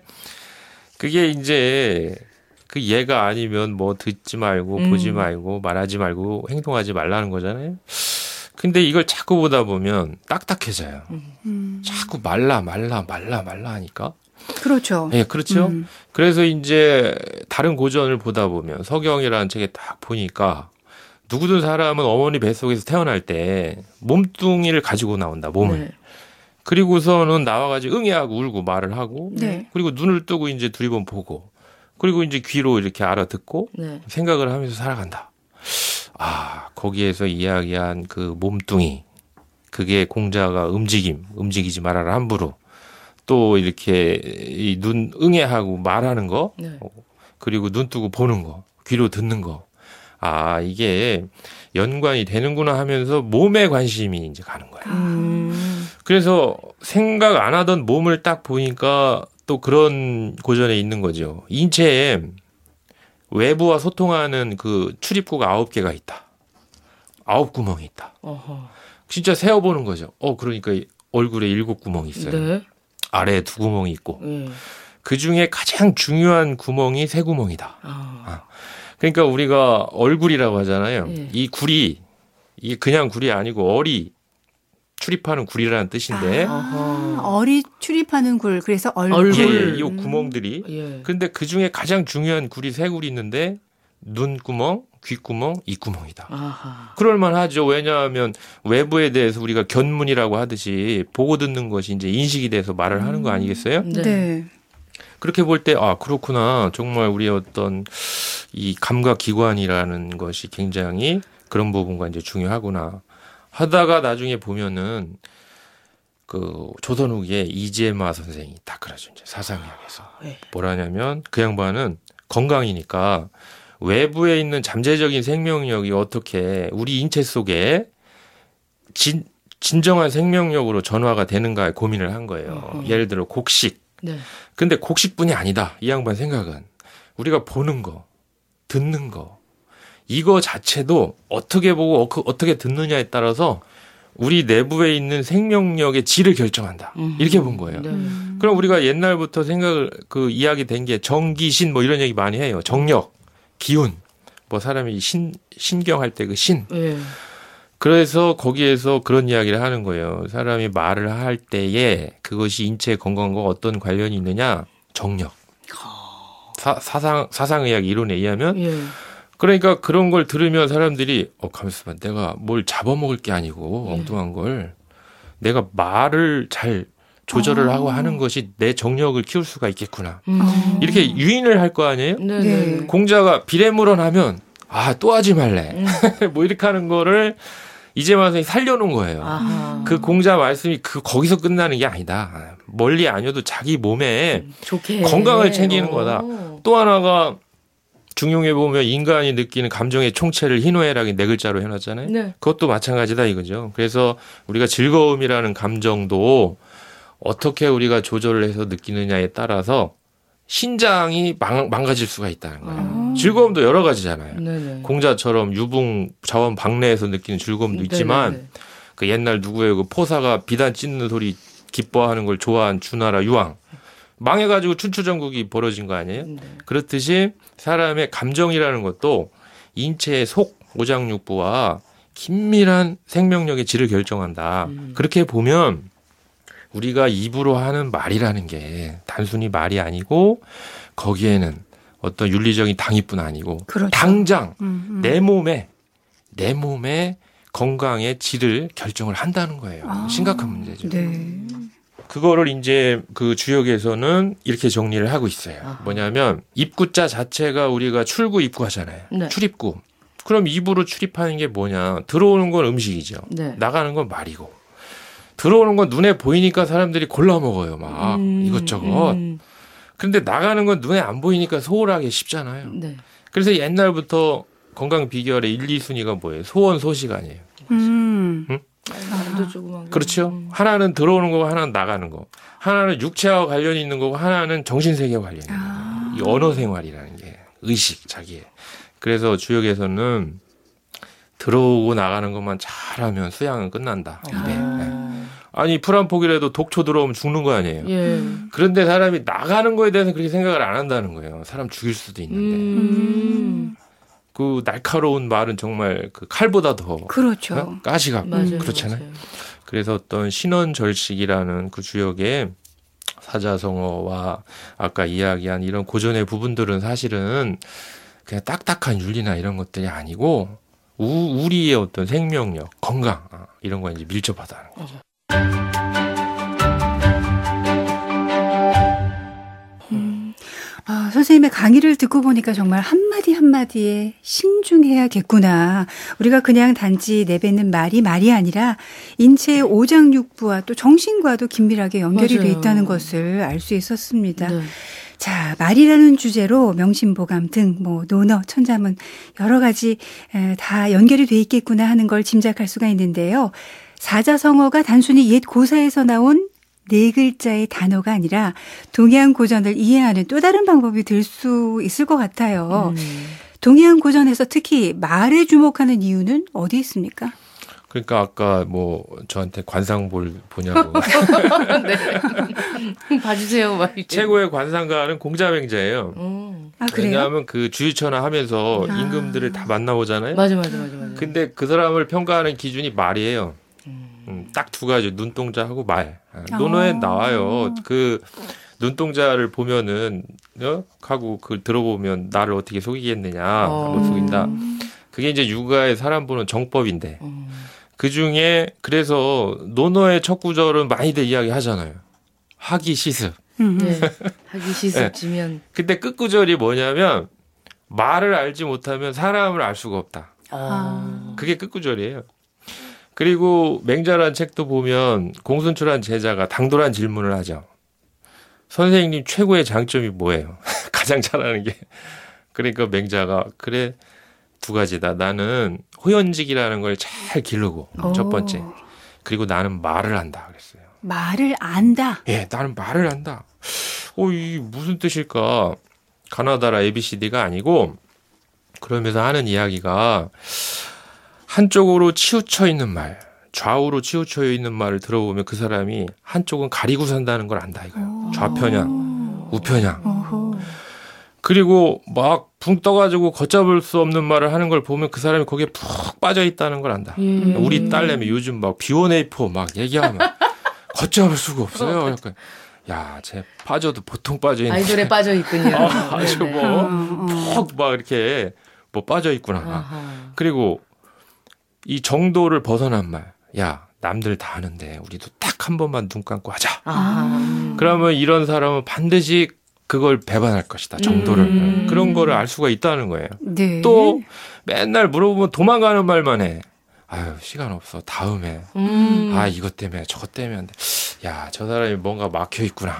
그게 이제 그 얘가 아니면 뭐 듣지 말고 보지 말고 말하지 말고 행동하지 말라는 거잖아요. 근데 이걸 자꾸 보다 보면 딱딱해져요. 자꾸 말라 하니까. 그렇죠. 네, 그렇죠. 그래서 이제 다른 고전을 보다 보면 서경이라는 책에 딱 보니까 누구든 사람은 어머니 뱃속에서 태어날 때 몸뚱이를 가지고 나온다, 몸을. 네. 그리고서는 나와가지고 응애하고 울고 말을 하고 네. 그리고 눈을 뜨고 이제 두리번 보고 그리고 이제 귀로 이렇게 알아듣고 네. 생각을 하면서 살아간다. 거기에서 이야기한 그 몸뚱이 그게 공자가 움직이지 말아라 함부로 또 이렇게 이 눈 응애하고 말하는 거 네. 그리고 눈 뜨고 보는 거 귀로 듣는 거 이게 연관이 되는구나 하면서 몸에 관심이 이제 가는 거야. 그래서 생각 안 하던 몸을 딱 보니까 또 그런 고전에 있는 거죠. 인체에 외부와 소통하는 그 출입구가 9개가 있다. 9구멍이 있다. 어허. 진짜 세어보는 거죠. 그러니까 얼굴에 7구멍이 있어요. 네. 아래에 2구멍이 있고. 그중에 가장 중요한 구멍이 3구멍이다. 그러니까 우리가 얼굴이라고 하잖아요. 네. 이 굴이 이게 그냥 굴이 아니고 얼이 출입하는 굴이라는 뜻인데. 얼이 출입하는 굴. 그래서 얼굴. 예, 이 구멍들이. 그런데 그중에 가장 중요한 굴이 3굴이 있는데 눈구멍, 귓구멍, 입구멍이다. 그럴만 하죠. 왜냐하면 외부에 대해서 우리가 견문이라고 하듯이 보고 듣는 것이 이제 인식이 돼서 말을 하는 거 아니겠어요? 네. 그렇게 볼 때 그렇구나. 정말 우리의 어떤 이 감각 기관이라는 것이 굉장히 그런 부분과 이제 중요하구나. 하다가 나중에 보면은 그 조선 후기에 이재마 선생이 딱 그러죠. 이제 사상의학에서 뭐라냐면 그 양반은 건강이니까 외부에 있는 잠재적인 생명력이 어떻게 우리 인체 속에 진정한 생명력으로 전화가 되는가에 고민을 한 거예요. 예를 들어 곡식. 네. 근데 곡식뿐이 아니다. 이 양반 생각은 우리가 보는 거, 듣는 거. 이거 자체도 어떻게 보고 어떻게 듣느냐에 따라서 우리 내부에 있는 생명력의 질을 결정한다. 이렇게 본 거예요. 그럼 우리가 옛날부터 이야기 된 게 정기신 뭐 이런 얘기 많이 해요. 정력, 기운, 뭐 사람이 신경할 때 그 신. 그래서 거기에서 그런 이야기를 하는 거예요. 사람이 말을 할 때에 그것이 인체 건강과 어떤 관련이 있느냐? 정력. 사상의학 이론에 의하면 그러니까 그런 걸 들으면 사람들이 가만있어 봐. 내가 뭘 잡아먹을 게 아니고 엉뚱한 걸 내가 말을 잘 조절을 하고 하는 것이 내 정력을 키울 수가 있겠구나. 이렇게 유인을 할 거 아니에요? 네. 공자가 비례물언하면 또 하지 말래. 뭐 이렇게 하는 거를 이재만 선생님이 살려놓은 거예요. 아하. 그 공자 말씀이 거기서 끝나는 게 아니다. 멀리 아니어도 자기 몸에 좋게 건강을 챙기는 거다. 또 하나가 중용에 보면 인간이 느끼는 감정의 총체를 희노애락이 4글자로 해놨잖아요. 네. 그것도 마찬가지다 이거죠. 그래서 우리가 즐거움이라는 감정도 어떻게 우리가 조절을 해서 느끼느냐에 따라서 신장이 망가질 수가 있다는 거예요. 즐거움도 여러 가지잖아요. 네네. 공자처럼 유붕 자원 박래에서 느끼는 즐거움도 있지만 네네. 그 옛날 누구의 그 포사가 비단 찢는 소리 기뻐하는 걸 좋아한 주나라 유황 망해가지고 춘추전국이 벌어진 거 아니에요? 네. 그렇듯이 사람의 감정이라는 것도 인체의 속 오장육부와 긴밀한 생명력의 질을 결정한다. 그렇게 보면 우리가 입으로 하는 말이라는 게 단순히 말이 아니고 거기에는 어떤 윤리적인 당위뿐 아니고 그렇죠. 당장 내 몸의 건강의 질을 결정을 한다는 거예요. 심각한 문제죠. 네. 그거를 이제 그 주역에서는 이렇게 정리를 하고 있어요. 뭐냐면 입구자 자체가 우리가 출구 입구 하잖아요. 네. 출입구. 그럼 입으로 출입하는 게 뭐냐. 들어오는 건 음식이죠. 네. 나가는 건 말이고. 들어오는 건 눈에 보이니까 사람들이 골라 먹어요. 막 이것저것. 그런데 나가는 건 눈에 안 보이니까 소홀하기 쉽잖아요. 네. 그래서 옛날부터 건강 비결의 1, 2순위가 뭐예요? 소원, 소식 아니에요. 응? 말도 조그만 거. 그렇죠. 하나는 들어오는 거고 하나는 나가는 거. 하나는 육체와 관련이 있는 거고 하나는 정신세계와 관련이 있는 거. 이 언어 생활이라는 게 의식 자기의. 그래서 주역에서는 들어오고 나가는 것만 잘하면 수양은 끝난다. 입에. 아니 풀 한 포기라도 독초 들어오면 죽는 거 아니에요. 예. 그런데 사람이 나가는 거에 대해서 그렇게 생각을 안 한다는 거예요. 사람 죽일 수도 있는데. 그 날카로운 말은 정말 그 칼보다 더 그렇죠. 가시가 맞아요, 그렇잖아요. 맞아요. 그래서 어떤 신원절식이라는 그 주역의 사자성어와 아까 이야기한 이런 고전의 부분들은 사실은 그냥 딱딱한 윤리나 이런 것들이 아니고 우리의 어떤 생명력, 건강 이런 거에 이제 밀접하다는 거죠. 선생님의 강의를 듣고 보니까 정말 한마디 한마디에 신중해야겠구나. 우리가 그냥 단지 내뱉는 말이 아니라 인체의 오장육부와 또 정신과도 긴밀하게 연결이 돼 있다는 것을 알 수 있었습니다. 네. 자, 말이라는 주제로 명심보감 등 논어, 천자문 여러 가지 다 연결이 돼 있겠구나 하는 걸 짐작할 수가 있는데요. 사자성어가 단순히 옛 고사에서 나온 4글자의 단어가 아니라 동해안 고전을 이해하는 또 다른 방법이 될 수 있을 것 같아요. 동해안 고전에서 특히 말에 주목하는 이유는 어디 있습니까? 그러니까 아까 저한테 관상볼 보냐고. 네. 봐주세요. 막 최고의 관상가는 공자맹자예요. 아, 그래요? 왜냐하면 그 주유천하 하면서 임금들을 다 만나보잖아요. 맞아. 근데 그 사람을 평가하는 기준이 말이에요. 딱 2가지, 눈동자하고 말. 논어에 나와요. 그 눈동자를 보면은 하고 그 들어보면 나를 어떻게 속이겠느냐, 못 속인다. 그게 이제 육아의 사람 보는 정법인데 그 중에 그래서 논어의 첫 구절은 많이들 이야기하잖아요. 하기 시습. 네. 하기 시습지면. 네. 근데 끝 구절이 뭐냐면 말을 알지 못하면 사람을 알 수가 없다. 그게 끝 구절이에요. 그리고 맹자라는 책도 보면 공순출한 제자가 당돌한 질문을 하죠. 선생님 최고의 장점이 뭐예요? 가장 잘하는 게. 그러니까 맹자가 그래 2가지다. 나는 호연직이라는 걸 잘 기르고 첫 번째. 그리고 나는 말을 한다 그랬어요. 말을 안다? 예, 나는 말을 한다. 이 무슨 뜻일까? 가나다라 ABCD가 아니고 그러면서 하는 이야기가 한쪽으로 치우쳐 있는 말, 좌우로 치우쳐 있는 말을 들어보면 그 사람이 한쪽은 가리고 산다는 걸 안다 이거예요. 좌편향, 우편향. 그리고 막 붕 떠가지고 걷잡을 수 없는 말을 하는 걸 보면 그 사람이 거기에 푹 빠져 있다는 걸 안다. 우리 딸내미 요즘 막 비원에이포 막 얘기하면 걷잡을 수가 없어요. 약간 야, 쟤 빠져도 보통 빠져 있는. 아이돌에 빠져 있군요. 아주 푹 막 이렇게 뭐 빠져 있구나. 아하. 그리고 이 정도를 벗어난 말. 야, 남들 다 하는데 우리도 딱 한 번만 눈 감고 하자. 그러면 이런 사람은 반드시 그걸 배반할 것이다. 정도를. 그런 거를 알 수가 있다는 거예요. 네. 또 맨날 물어보면 도망가는 말만 해. 아유, 시간 없어. 다음에. 아, 이것 때문에 저것 때문에 안 돼. 야, 저 사람이 뭔가 막혀 있구나.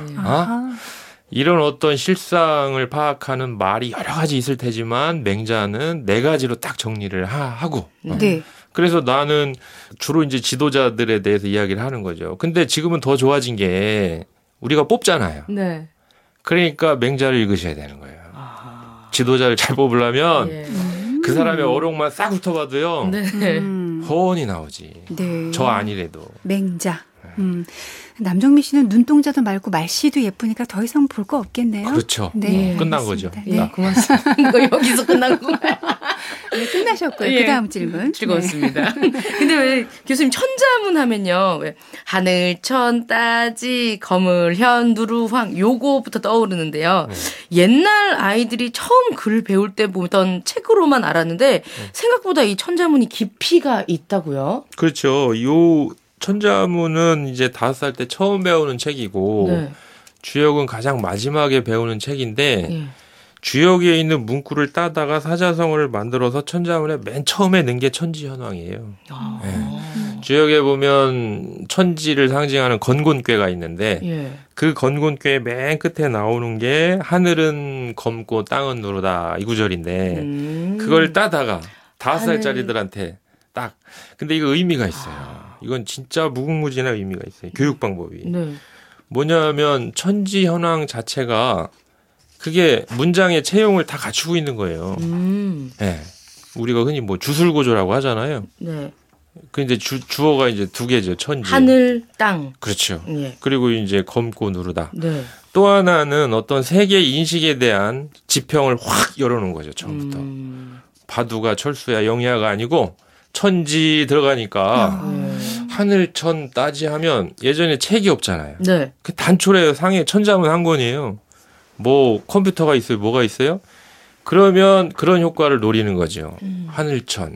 이런 어떤 실상을 파악하는 말이 여러 가지 있을 테지만 맹자는 4가지로 딱 정리를 하고. 네. 그래서 나는 주로 이제 지도자들에 대해서 이야기를 하는 거죠. 근데 지금은 더 좋아진 게 우리가 뽑잖아요. 네. 그러니까 맹자를 읽으셔야 되는 거예요. 지도자를 잘 뽑으려면 그 사람의 어록만 싹 훑어봐도요. 네. 훤히 나오지. 네. 저 아니래도. 맹자. 남정미 씨는 눈동자도 맑고 말씨도 예쁘니까 더 이상 볼 거 없겠네요. 그렇죠. 네. 끝난 그렇습니다. 거죠. 네. 고맙습니다. 이거 여기서 끝난 건가요? 네, 끝나셨고요. 예. 그 다음 질문. 즐거웠습니다. 근데 왜 교수님 천자문 하면요. 왜 하늘, 천, 따지, 거물, 현, 누루, 황 요거부터 떠오르는데요. 옛날 아이들이 처음 글 배울 때 보던 책으로만 알았는데 생각보다 이 천자문이 깊이가 있다고요? 그렇죠. 요 천자문은 이제 5살 때 처음 배우는 책이고 네. 주역은 가장 마지막에 배우는 책인데 예. 주역에 있는 문구를 따다가 사자성어를 만들어서 천자문에 맨 처음에 넣은 게 천지현왕이에요. 네. 주역에 보면 천지를 상징하는 건곤괴가 있는데 예. 그 건곤괴 맨 끝에 나오는 게 하늘은 검고 땅은 누르다 이 구절인데 그걸 따다가 5살짜리들한테 딱. 근데 이거 의미가 있어요. 이건 진짜 무궁무진한 의미가 있어요. 교육 방법이. 네. 뭐냐면 천지현황 자체가 그게 문장의 채용을 다 갖추고 있는 거예요. 네. 우리가 흔히 뭐 주술구조라고 하잖아요. 네. 그 이제 주어가 이제 2개죠. 천지. 하늘, 땅. 그렇죠. 예. 그리고 이제 검고 누르다. 네. 또 하나는 어떤 세계 인식에 대한 지평을 확 열어놓은 거죠. 처음부터. 바두가 철수야 영야가 아니고 천지 들어가니까 하늘 천 따지 하면 예전에 책이 없잖아요. 네. 그 단촐해 상에 천자문 한 권이에요. 뭐 컴퓨터가 있어요? 뭐가 있어요? 그러면 그런 효과를 노리는 거죠. 하늘천.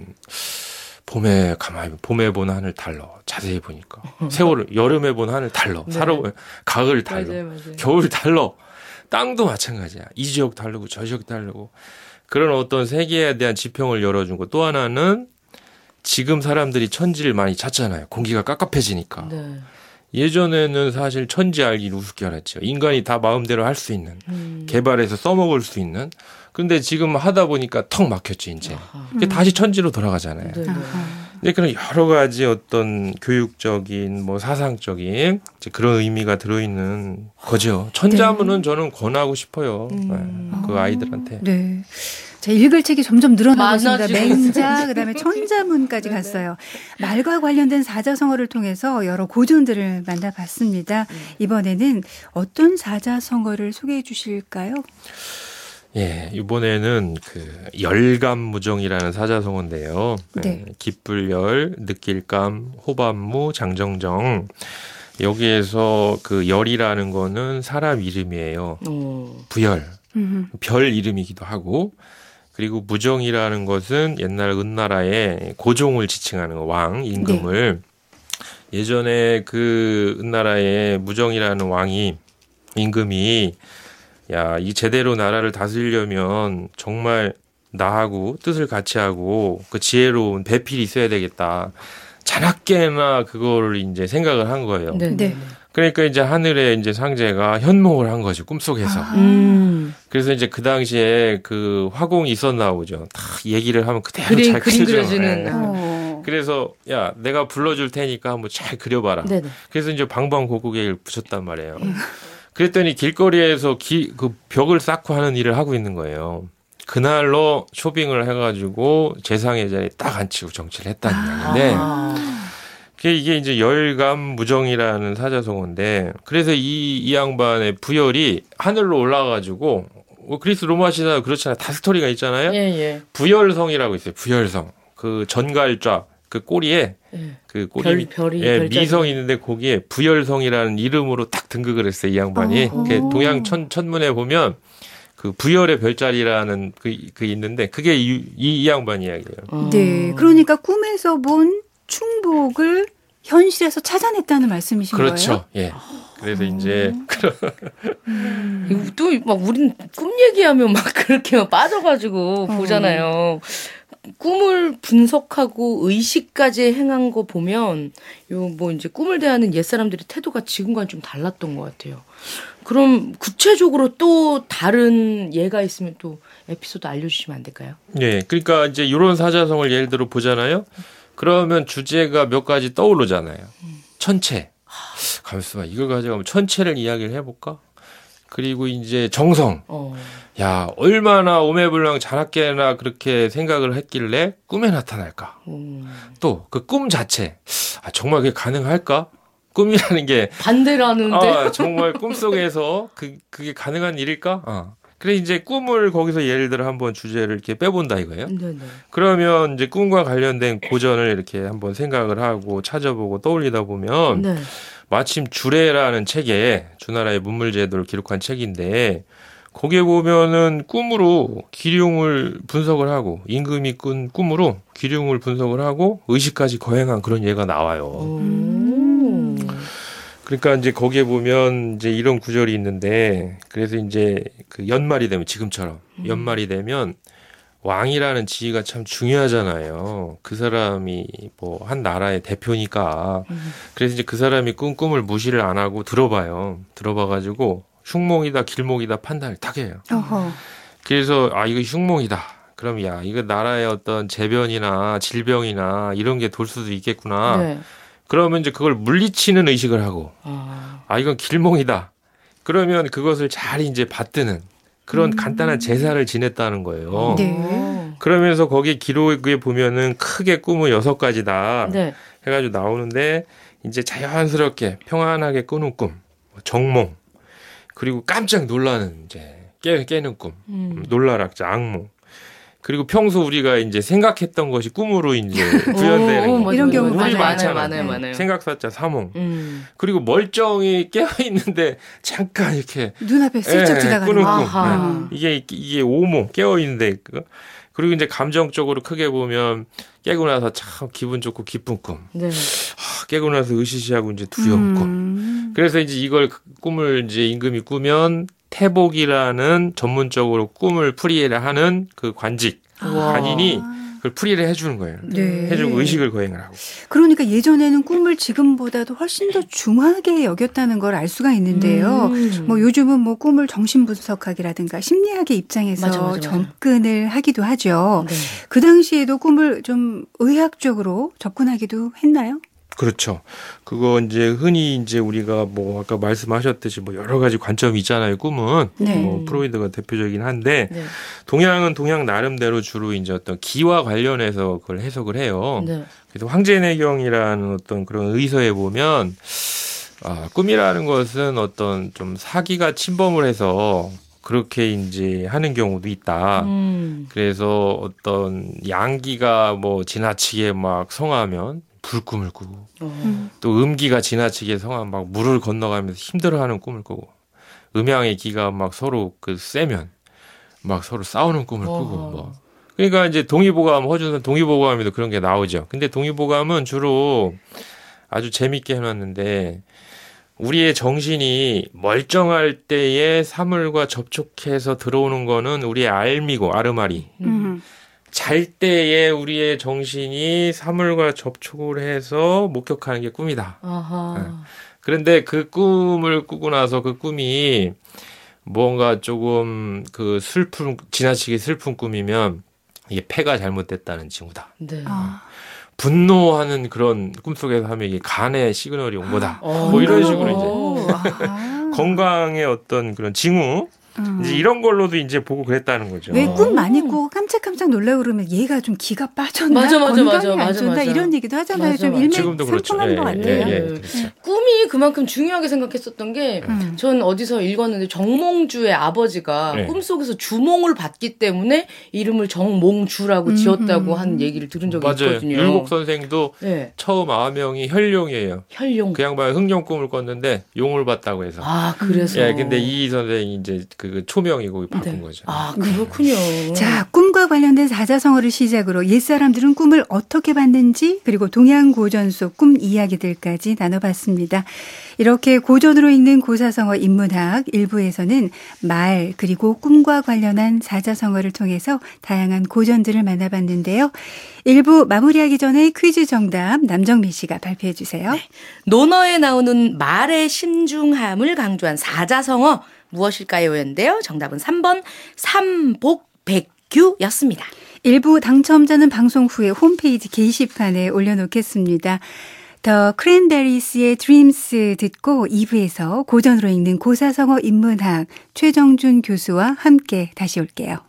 봄에 가만히 봄에 본 하늘 달러. 자세히 보니까. 세월 여름에 본 하늘 달러. 네. 가을 달러. 맞아요. 겨울 달러. 땅도 마찬가지야. 이 지역 다르고 저 지역 다르고. 그런 어떤 세계에 대한 지평을 열어준 거. 또 하나는 지금 사람들이 천지를 많이 찾잖아요. 공기가 깝깝해지니까. 네. 예전에는 사실 천지 알기는 우습게 알았죠. 인간이 다 마음대로 할 수 있는, 개발해서 써먹을 수 있는. 그런데 지금 하다 보니까 턱 막혔죠, 이제. 다시 천지로 돌아가잖아요. 네. 네, 그런 여러 가지 어떤 교육적인, 뭐 사상적인 이제 그런 의미가 들어있는 거죠. 천자문은 저는 권하고 싶어요. 그 아이들한테. 네. 자, 읽을 책이 점점 늘어나고 있습니다. 많아지고 맹자, 그다음에 천자문까지 갔어요. 말과 관련된 사자성어를 통해서 여러 고전들을 만나봤습니다. 이번에는 어떤 사자성어를 소개해 주실까요? 예, 이번에는 그 열감무정이라는 사자성어인데요. 네. 기쁠열, 느낄감, 호반무, 장정정. 여기에서 그 열이라는 거는 사람 이름이에요. 부열, 별 이름이기도 하고. 그리고 무정이라는 것은 옛날 은나라의 고종을 지칭하는 왕, 임금을. 네. 예전에 그 은나라의 무정이라는 왕이, 임금이 야, 이 제대로 나라를 다스리려면 정말 나하고 뜻을 같이 하고 그 지혜로운 배필이 있어야 되겠다. 자나깨나 그거를 이제 생각을 한 거예요. 네. 그러니까 이제 하늘의 이제 상제가 현몽을 한 거죠. 꿈속에서. 그래서 이제 그 당시에 그 화공이 있었나 보죠. 다 얘기를 하면 그대로 잘 그림 그려줘요. 그려주는. 네. 그래서 야, 내가 불러줄 테니까 한번 잘 그려봐라. 네네. 그래서 이제 방방곡곡에 붙였단 말이에요. 그랬더니 길거리에서 그 벽을 쌓고 하는 일을 하고 있는 거예요. 그날로 쇼핑을 해가지고 재상의 자리에 딱 앉히고 정치를 했다는 이야기인데 이게 이제 열감무정이라는 사자성어인데 그래서 이 양반의 부열이 하늘로 올라가가지고 그리스 로마 시대 그렇잖아요. 다 스토리가 있잖아요. 예. 부열성이라고 있어요. 부열성. 그 전갈좌 그 꼬리에 그 꼬리 별이 미성이 있는데 거기에 부열성이라는 이름으로 딱 등극을 했어요. 이 양반이. 동양 천문에 보면 그 부열의 별자리라는 그 있는데 그게 이 양반 이야기예요. 네, 그러니까 꿈에서 본 충복을 현실에서 찾아냈다는 말씀이신 그렇죠. 거예요? 예. 그래서 이제 또 막 우린 꿈 얘기하면 막 그렇게 막 빠져가지고 보잖아요. 꿈을 분석하고 의식까지 행한 거 보면 요 뭐 이제 꿈을 대하는 옛사람들의 태도가 지금과는 좀 달랐던 것 같아요. 그럼 구체적으로 또 다른 예가 있으면 또 에피소드 알려주시면 안 될까요? 예. 그러니까 이제 이런 사자성어를 예를 들어 보잖아요. 그러면 주제가 몇 가지 떠오르잖아요. 천체. 가만있어 봐. 이걸 가져가면 천체를 이야기를 해볼까? 그리고 이제 정성. 야, 얼마나 오매불망 자나깨나 그렇게 생각을 했길래 꿈에 나타날까? 또 그 꿈 자체. 아, 정말 그게 가능할까? 꿈이라는 게 반대라는데. 정말 꿈속에서 그게 가능한 일일까? 그래 이제 꿈을 거기서 예를 들어 한번 주제를 이렇게 빼본다 이거예요. 네네. 그러면 이제 꿈과 관련된 고전을 이렇게 한번 생각을 하고 찾아보고 떠올리다 보면 네. 마침 주례라는 책에 주나라의 문물제도를 기록한 책인데 거기에 보면은 꿈으로 기륭을 분석을 하고 임금이 꾼 꿈으로 기륭을 분석을 하고 의식까지 거행한 그런 예가 나와요. 그러니까 이제 거기에 보면 이제 이런 구절이 있는데 그래서 이제 그 연말이 되면 지금처럼 연말이 되면 왕이라는 지위가 참 중요하잖아요. 그 사람이 뭐 한 나라의 대표니까. 그래서 이제 그 사람이 꾼 꿈을 무시를 안 하고 들어봐요. 들어봐가지고 흉몽이다 길몽이다 판단을 딱 해요. 그래서 이거 흉몽이다. 그럼 야 이거 나라의 어떤 재변이나 질병이나 이런 게 돌 수도 있겠구나. 네. 그러면 이제 그걸 물리치는 의식을 하고 이건 길몽이다. 그러면 그것을 잘 이제 받드는 그런 간단한 제사를 지냈다는 거예요. 네. 그러면서 거기 기록에 보면은 크게 꿈은 6가지다. 네. 해가지고 나오는데 이제 자연스럽게 평안하게 꾸는 꿈, 정몽, 그리고 깜짝 놀라는 이제 깨는 꿈, 놀라락자, 악몽. 그리고 평소 우리가 이제 생각했던 것이 꿈으로 이제 구현되는 거. 이런 경우 많아요. 생각사자 사몽. 그리고 멀쩡히 깨어 있는데 잠깐 이렇게 눈앞에 슬쩍 지나가는 꿈. 이게 오몽 깨어 있는데 그리고 이제 감정적으로 크게 보면 깨고 나서 참 기분 좋고 기쁜 꿈. 네. 깨고 나서 으시시하고 이제 두려운 꿈. 그래서 이제 이걸 꿈을 이제 임금이 꾸면 태복이라는 전문적으로 꿈을 풀이를 하는 그 관인이 그걸 풀이를 해주는 거예요. 네. 해주고 의식을 거행을 하고. 그러니까 예전에는 꿈을 지금보다도 훨씬 더 중하게 여겼다는 걸 알 수가 있는데요. 뭐 요즘은 뭐 꿈을 정신분석학이라든가 심리학의 입장에서 맞아. 접근을 하기도 하죠. 네. 그 당시에도 꿈을 좀 의학적으로 접근하기도 했나요? 그렇죠. 그거 이제 흔히 이제 우리가 뭐 아까 말씀하셨듯이 뭐 여러 가지 관점이 있잖아요. 꿈은 네. 뭐 프로이드가 대표적이긴 한데 네. 동양은 동양 나름대로 주로 이제 어떤 기와 관련해서 그걸 해석을 해요. 네. 그래서 황제내경이라는 어떤 그런 의서에 보면 꿈이라는 것은 어떤 좀 사기가 침범을 해서 그렇게 이제 하는 경우도 있다. 그래서 어떤 양기가 뭐 지나치게 막 성하면 불꿈을 꾸고 또 음기가 지나치게 성하면 막 물을 건너가면서 힘들어하는 꿈을 꾸고 음양의 기가 막 서로 세면 막 서로 싸우는 꿈을 꾸고 뭐 그러니까 이제 동의보감 허준선 동의보감에도 그런 게 나오죠. 근데 동의보감은 주로 아주 재밌게 해놨는데 우리의 정신이 멀쩡할 때에 사물과 접촉해서 들어오는 거는 우리의 알미고 아르마리. 잘 때에 우리의 정신이 사물과 접촉을 해서 목격하는 게 꿈이다. 그런데 그 꿈을 꾸고 나서 그 꿈이 뭔가 조금 지나치게 슬픈 꿈이면 이게 폐가 잘못됐다는 징후다. 네. 분노하는 그런 꿈속에서 하면 이게 간의 시그널이 온 거다. 뭐 이런 식으로 이제 건강의 어떤 그런 징후 이제 이런 걸로도 이제 보고 그랬다는 거죠. 왜 꿈 많이 꾸고 깜짝깜짝 놀라고 그러면 얘가 좀 기가 빠졌나? 맞아. 건강이 안 좋나? 이런 얘기도 하잖아요. 좀 일맥상통하는 것 같아요. 그렇죠. 꿈이 그만큼 중요하게 생각했었던 게 전 어디서 읽었는데 정몽주의 아버지가 꿈속에서 주몽을 받기 때문에 이름을 정몽주라고 지었다고 하는 얘기를 들은 적이 있거든요. 율곡 선생도 처음 아명이 혈룡이에요. 혈룡. 그 양반 흥룡 꿈을 꿨는데 용을 봤다고 해서. 그래서. 근데 이 선생이 이제 그 초명이고 바꾼 거죠. 그렇군요. 자, 꿈과 관련된 사자성어를 시작으로 옛사람들은 꿈을 어떻게 봤는지 그리고 동양 고전 속 꿈 이야기들까지 나눠봤습니다. 이렇게 고전으로 읽는 고사성어 인문학 일부에서는 말 그리고 꿈과 관련한 사자성어를 통해서 다양한 고전들을 만나봤는데요. 일부 마무리하기 전에 퀴즈 정답 남정미 씨가 발표해 주세요. 논어에 나오는 말의 신중함을 강조한 사자성어 무엇일까요?였는데요. 정답은 3번 삼복백규였습니다. 일부 당첨자는 방송 후에 홈페이지 게시판에 올려놓겠습니다. 더 크랜베리스의 드림스 듣고 2부에서 고전으로 읽는 고사성어 인문학 최정준 교수와 함께 다시 올게요.